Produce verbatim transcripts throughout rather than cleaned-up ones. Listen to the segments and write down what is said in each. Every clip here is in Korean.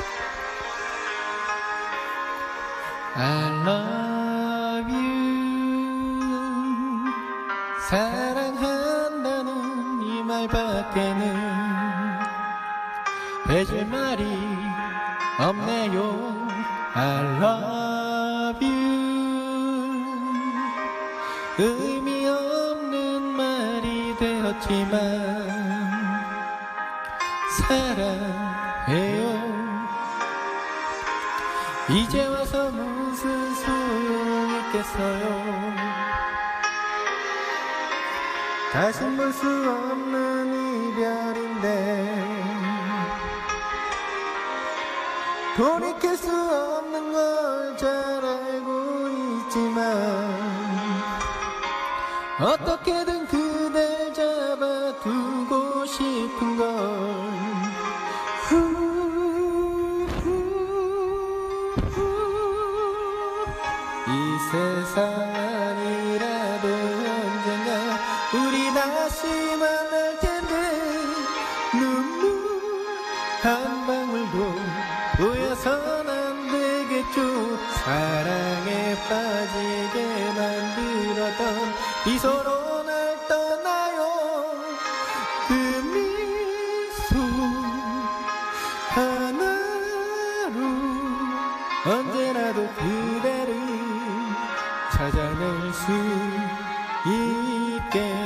I love you 사랑한다는 이 말밖에는 해줄 말이 없네요. I love you 의미 없는 말이 되었지만 사랑해요. 이제 와서 무슨 소용있겠어요. 다신 볼 수 없는 이별인데 돌이킬 수 없는 걸 잘 알고 있지만 어떻게든 그댈 잡아두고 싶은 걸 이 세상 아니라도 언젠가 우리 다시 만날 텐데 눈물 한 방울도 보여선 안 되겠죠. 사랑에 빠지게 만들었던 이 서로 날 떠나요. 그 미소 하나로 언제라도 그대를 찾아낼 수 있게.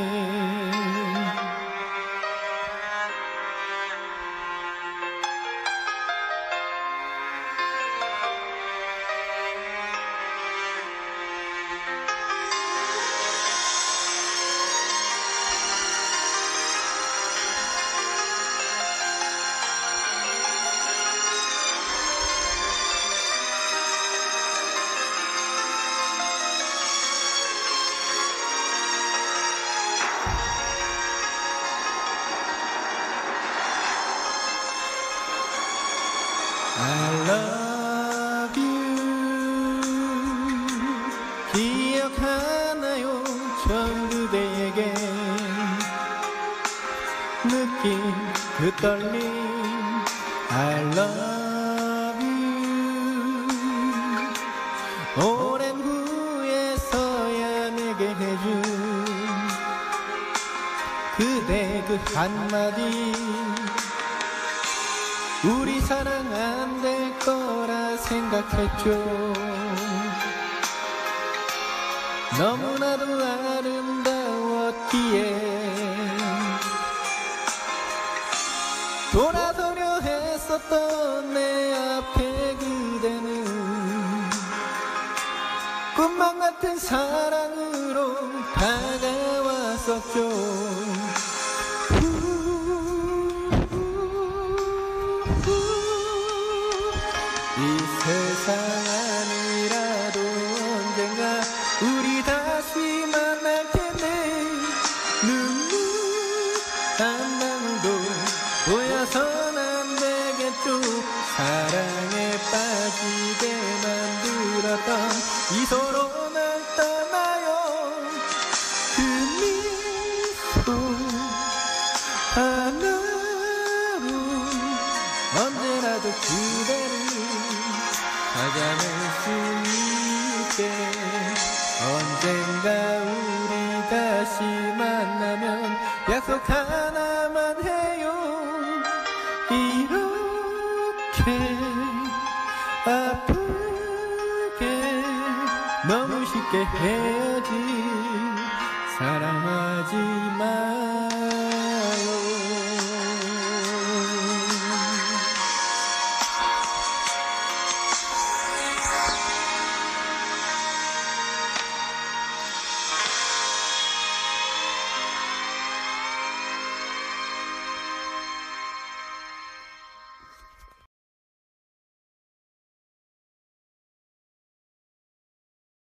I love you 기억하나요? 처음 그대에게 느낀 그 떨림 I love you 오랜 후에서야 내게 해준 그대 그 한마디 우리 사랑 안 될 거라 생각했죠. 너무나도 아름다웠기에 돌아서려 했었던 내 앞에 그대는 꿈만 같은 사랑으로 다가왔었죠. 이 세상 아니라도 언젠가 우리 다시 만날 텐데 눈물 한 방울도 보여선 안 되겠죠. 사랑에 빠지게 만들었던 이 서로 날 떠나요. 그 미소 하나로 언제라도 그대를 찾아낼 수 있게 언젠가 우리 다시 만나면 약속 하나만 해요. 이렇게 아프게 너무 쉽게 헤어질 사랑하지 마.